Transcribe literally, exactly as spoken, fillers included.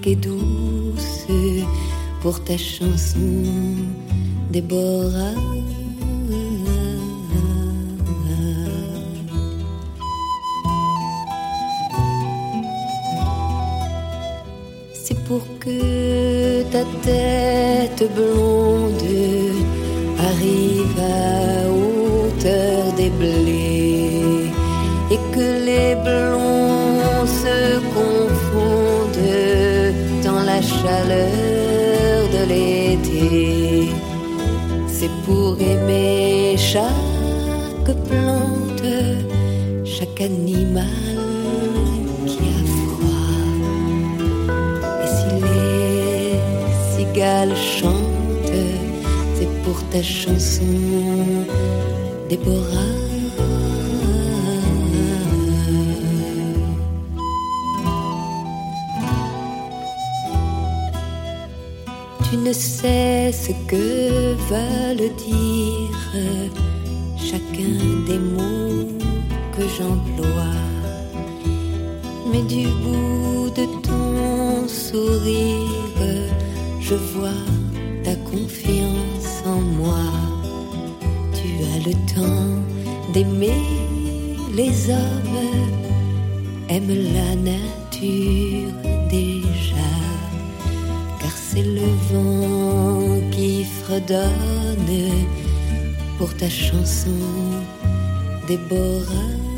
musique est douce pour ta chanson, Déborah. C'est pour que ta tête blonde arrive à hauteur des blés et que les blonds se confondent dans la chaleur de l'été. C'est pour aimer chaque plante, chaque animal qui a froid. Et si les cigales chantent, c'est pour ta chanson, Déborah. Tu ne sais ce que veulent dire chacun des mots que j'emploie, mais du bout de ton sourire, je vois ta confiance en moi. Tu as le temps d'aimer les hommes, aime la nature déjà, car c'est le vent qui fredonne pour ta chanson, Déborah.